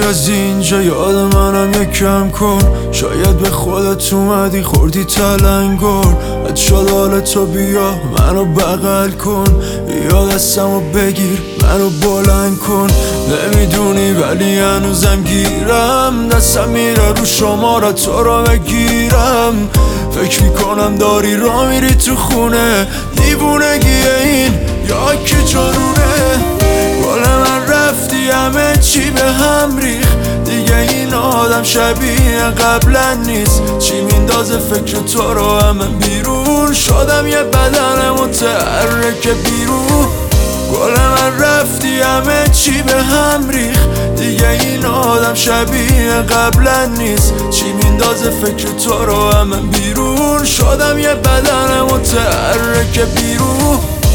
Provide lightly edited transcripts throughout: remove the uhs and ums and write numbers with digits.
از اینجا یاد منم یکم کن. شاید به خودت اومدی خوردی تلنگر. اد شد حال تو بیا منو بغل کن. بیا دستمو بگیر منو بلند کن. نمیدونی ولی هنوزم گیرم. دستم میره رو شماره تو رو بگیرم. فکر میکنم داری را میری تو خونه. دیوونگیه این یا که جارونه. گل من رفتی همه چی به هم ریخ. دیگه این آدم شبیه قبلا نیست. چی میندازه فکر تو رو همه بیرون. شدم یه بدن متحرک بیرون. گل من رفتی همه چی به هم ریخ. دیگه این آدم شبیه قبلا نیست. چی میندازه فکر تو رو همه بیرون. شدم یه بدن متحرک بیرون.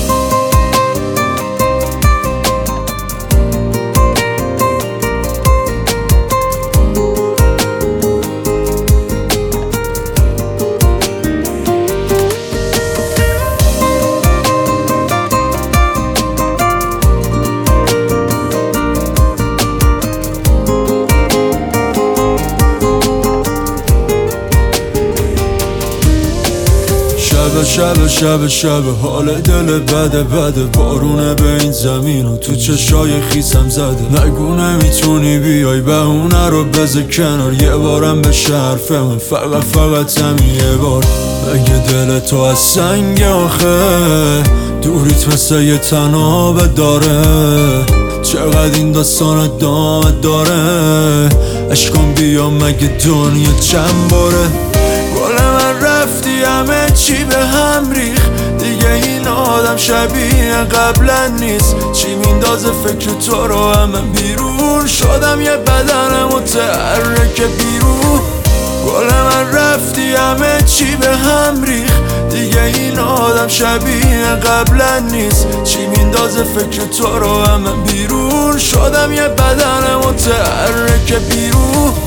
شب حال دل بده بارونه به این زمین و تو چشای خیسم زده. نگو نمیتونی بیای بهونه رو بذار کنار. یه بارم به حرف من فقط همین یه بار. اگه دل تو از سنگ آخه دوریت مثل یه تنابه داره. چقدر این داستان ادامه داره. عشقم بیا مگه دنیا چند باره. گل من رفتی همه چی به هم ریخ. دیگه این آدم شبیه قبلا نیست. چی میندازه فکر تو رو همه بیرون. شدم یه بدن متحرک بیرون. گل من رفتی همه چی به هم ریخ. دیگه این آدم شبیه قبلا نیست. چی میندازه فکر تو رو همه بیرون. شدم یه بدن متحرک بیرون.